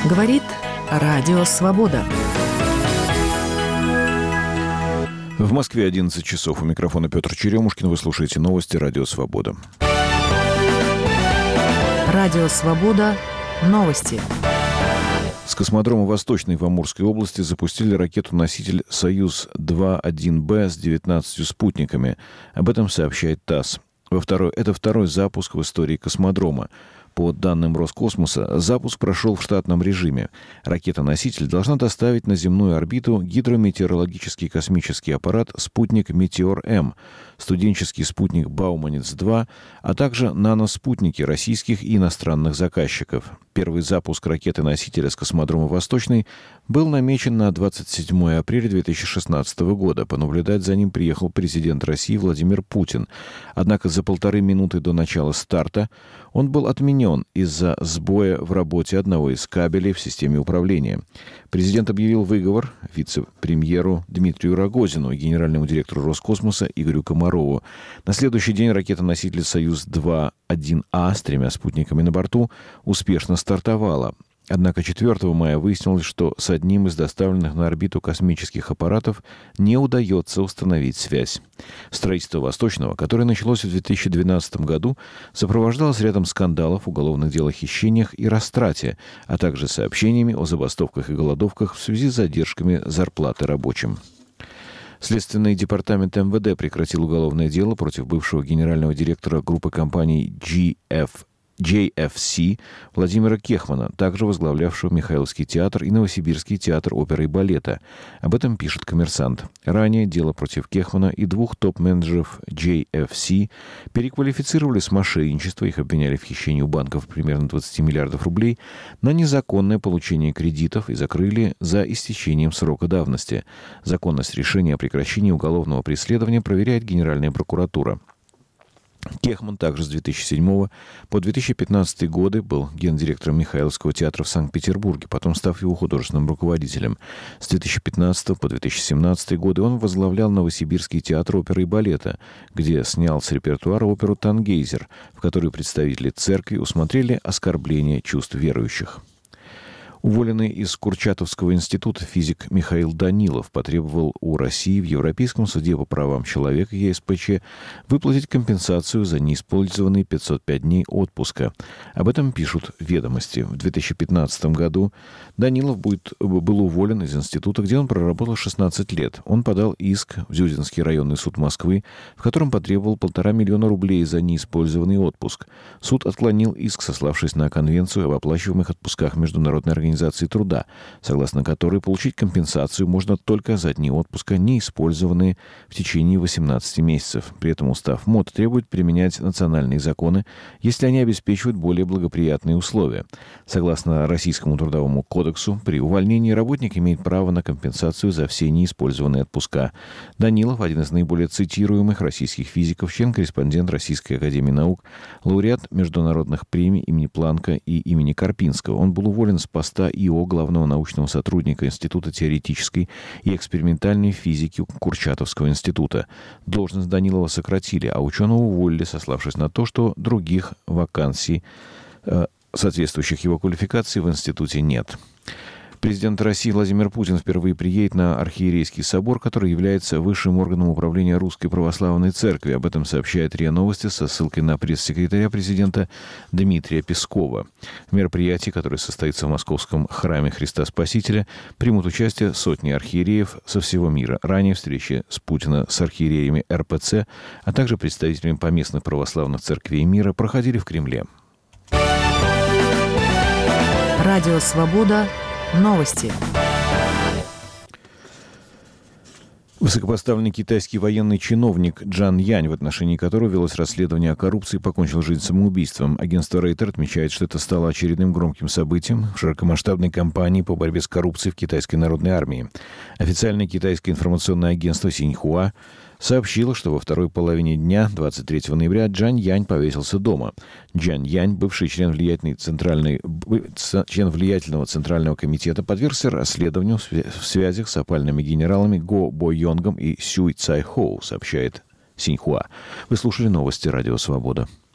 Говорит Радио Свобода. В Москве 11 часов. У микрофона Петр Черемушкин. Вы слушаете новости Радио Свобода. Радио Свобода. Новости. С космодрома Восточной в Амурской области запустили ракету-носитель «Союз-2-1Б» с 19 спутниками. Об этом сообщает ТАСС. Это второй запуск в истории космодрома. По данным Роскосмоса, запуск прошел в штатном режиме. Ракета-носитель должна доставить на земную орбиту гидрометеорологический космический аппарат «Спутник Метеор-М», студенческий спутник «Бауманец-2», а также наноспутники российских и иностранных заказчиков. Первый запуск ракеты-носителя с космодрома «Восточный» был намечен на 27 апреля 2016 года. Понаблюдать за ним приехал президент России Владимир Путин. Однако за 1,5 минуты до начала старта он был отменен из-за сбоя в работе одного из кабелей в системе управления. Президент объявил выговор вице-премьеру Дмитрию Рогозину и генеральному директору Роскосмоса Игорю Комарову. На следующий день ракета-носитель «Союз-2-1А» с 3 спутниками на борту успешно стартовала. Однако 4 мая выяснилось, что с одним из доставленных на орбиту космических аппаратов не удается установить связь. Строительство «Восточного», которое началось в 2012 году, сопровождалось рядом скандалов, уголовных дел о хищениях и растрате, а также сообщениями о забастовках и голодовках в связи с задержками зарплаты рабочим. Следственный департамент МВД прекратил уголовное дело против бывшего генерального директора группы компаний JFC Владимира Кехмана, также возглавлявшего Михайловский театр и Новосибирский театр оперы и балета. Об этом пишет «Коммерсант». Ранее дело против Кехмана и 2 топ-менеджеров JFC переквалифицировали с мошенничества, их обвиняли в хищении у банков примерно 20 миллиардов рублей, на незаконное получение кредитов и закрыли за истечением срока давности. Законность решения о прекращении уголовного преследования проверяет Генеральная прокуратура. Кехман также с 2007 по 2015 годы был гендиректором Михайловского театра в Санкт-Петербурге, потом став его художественным руководителем. С 2015 по 2017 годы он возглавлял Новосибирский театр оперы и балета, где снял с репертуара оперу «Тангейзер», в которой представители церкви усмотрели оскорбление чувств верующих. Уволенный из Курчатовского института физик Михаил Данилов потребовал у России в Европейском суде по правам человека ЕСПЧ выплатить компенсацию за неиспользованные 505 дней отпуска. Об этом пишут «Ведомости». В 2015 году Данилов был уволен из института, где он проработал 16 лет. Он подал иск в Зюзинский районный суд Москвы, в котором потребовал 1,5 миллиона рублей за неиспользованный отпуск. Суд отклонил иск, сославшись на Конвенцию об оплачиваемых отпусках Международной организации труда, согласно которой получить компенсацию можно только за дни отпуска, не использованные в течение 18 месяцев. При этом устав МОД требует применять национальные законы, если они обеспечивают более благоприятные условия. Согласно Российскому трудовому кодексу, при увольнении работник имеет право на компенсацию за все неиспользованные отпуска. Данилов – один из наиболее цитируемых российских физиков, член-корреспондент Российской академии наук, лауреат международных премий имени Планка и имени Карпинского. Он был уволен с поста ИО главного научного сотрудника Института теоретической и экспериментальной физики Курчатовского института. Должность Данилова сократили, а ученого уволили, сославшись на то, что других вакансий, соответствующих его квалификации, в институте нет. Президент России Владимир Путин впервые приедет на Архиерейский собор, который является высшим органом управления Русской Православной Церкви. Об этом сообщает РИА Новости со ссылкой на пресс-секретаря президента Дмитрия Пескова. В мероприятии, которое состоится в Московском храме Христа Спасителя, примут участие сотни архиереев со всего мира. Ранее встречи с Путина с архиереями РПЦ, а также представителями поместных православных церквей мира проходили в Кремле. Радио «Свобода». Новости. Высокопоставленный китайский военный чиновник Джан Янь, в отношении которого велось расследование о коррупции, покончил жизнь самоубийством. Агентство Рейтер отмечает, что это стало очередным громким событием в широкомасштабной кампании по борьбе с коррупцией в китайской народной армии. Официальное китайское информационное агентство Синьхуа сообщила, что во второй половине дня, 23 ноября, Джан Янь повесился дома. Джан Янь, бывший член влиятельного Центрального комитета, подвергся расследованию в связях с опальными генералами Го Бо Йонгом и Сюй Цай Хоу, сообщает Синьхуа. Вы слушали новости Радио Свобода.